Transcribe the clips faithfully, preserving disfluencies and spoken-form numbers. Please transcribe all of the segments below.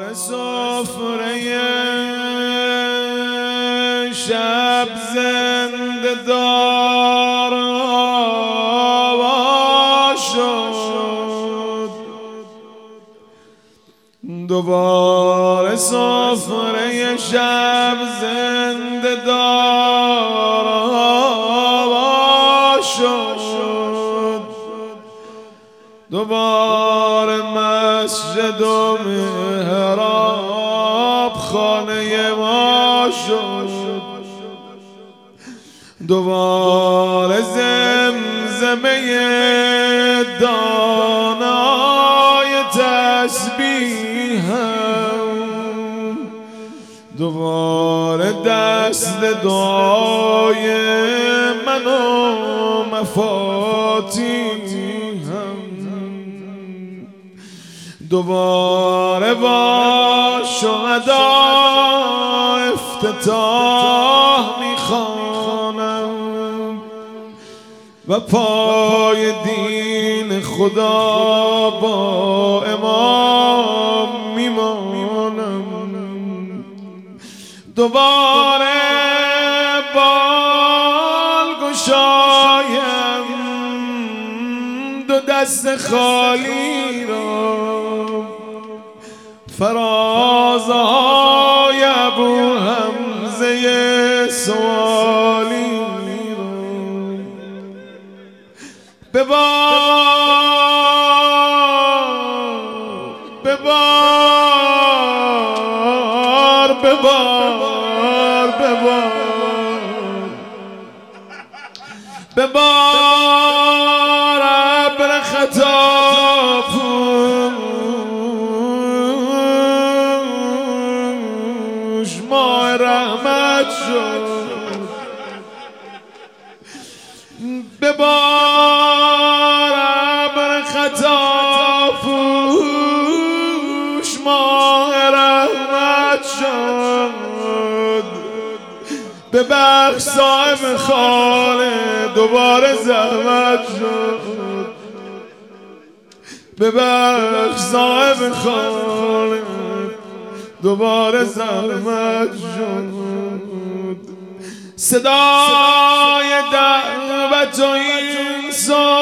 سفره شب زنده دار آوا شد، دوباره سفره شب زنده دار آوا شد، دوباره مسجد و محراب خانه ما شد، دوباره زمزمه دانای تسبیحم، دوباره دست دعای من و مفاتیحم، دوباره با شهدا افتتاح میخوانم و پای دین خدا با امام میمانم، دوباره بال گشایم دو دست خالی را، فرازهای ابو حمزه سوالی را ببار ببار ببار ببار ببار ابر خطا پوش ماه رحمت شد، ببار ابر خطا پوش ماه رحمت شد، ببخش صاحب خانه دوباره زحمت شد، ببخش صاحب خانه دوباره زحمت شد، صدای دعوت و این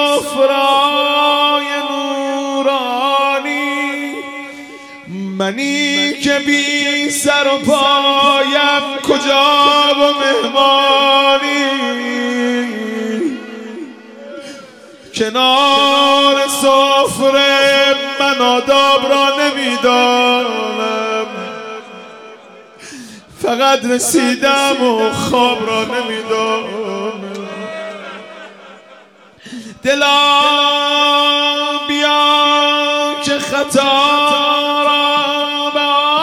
سفرای نورانی، منی که بی سر و پایم کجا و مهمانی، کنار سفره من آداب را نمیدانم، فقط رسیدم و خواب را نمیدانم، دلا بیا که خطا را به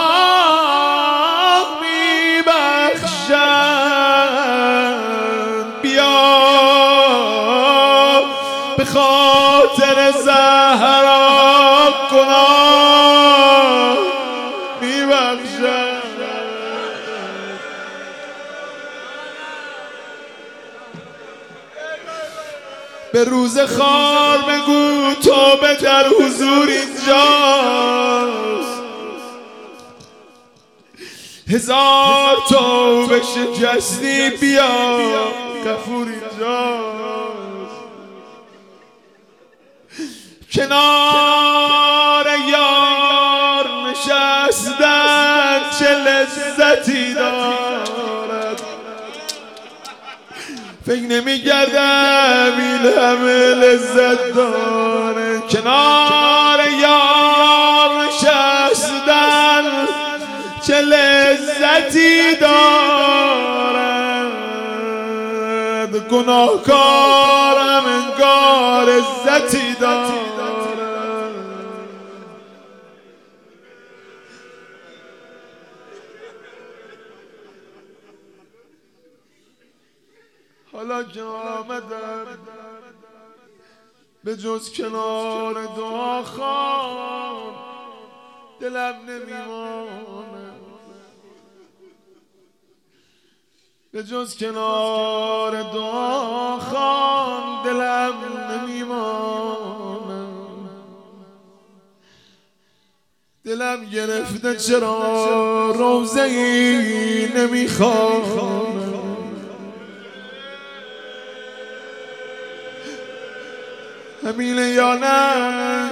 آه میبخشند، بیا به خاطر زهرا گناه میبخشند، به روز خار بگو توبه در حضور اینجاست، هزار توبه شکستی بیا غفور اینجاست، کنار یار نشستن چه لذتی دارد، فکر نمی‌کردم این همه لذت داره، کنار یار نشستن چه لذتی دارد، گناهکارم انگار عزتی دارد، حالا که آمدم به جز کنار دعا خوان دلم نمیمانه، به جز کنار دعا خوان دلم نمیمانه، دلم گرفته چرا روزه ای نمیخوام، همینه یا نه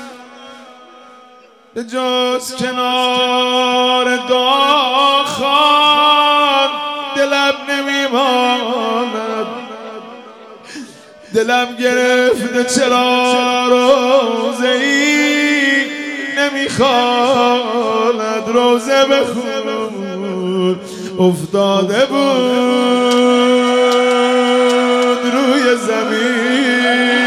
به جز کنار دعا خوان دلم نمیماند. دلم گرفته چرا روزه ای نمیخواند، روزه بخون افتاده بود روی زمین،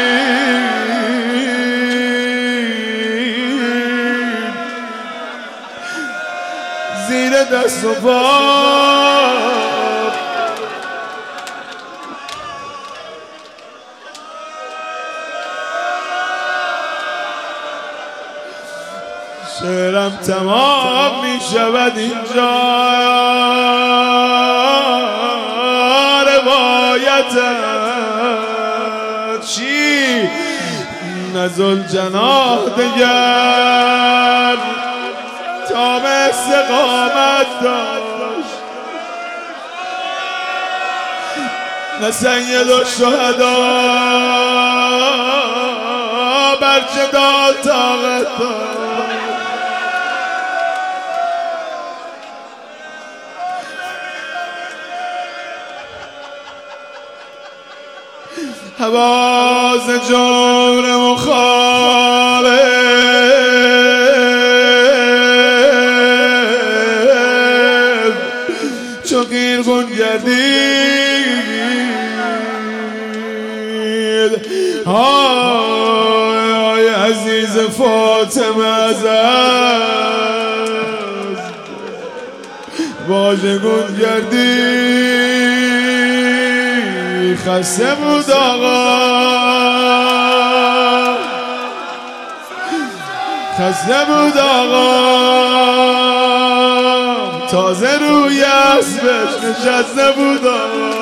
زیر دست و پا شعرم تمام می شود اینجا، روایتت چی نزل جناح دگر تا به استقامت داشت، نه سید الشهدا بر جدال طاقت داشت. حواس جور مخالف چو قیرگون گردید، های های عزیز فاطمه از واژگون گردید. خسته بود آقا، خسته بود آقا، تازه روی اسبش نشسته بود آقا.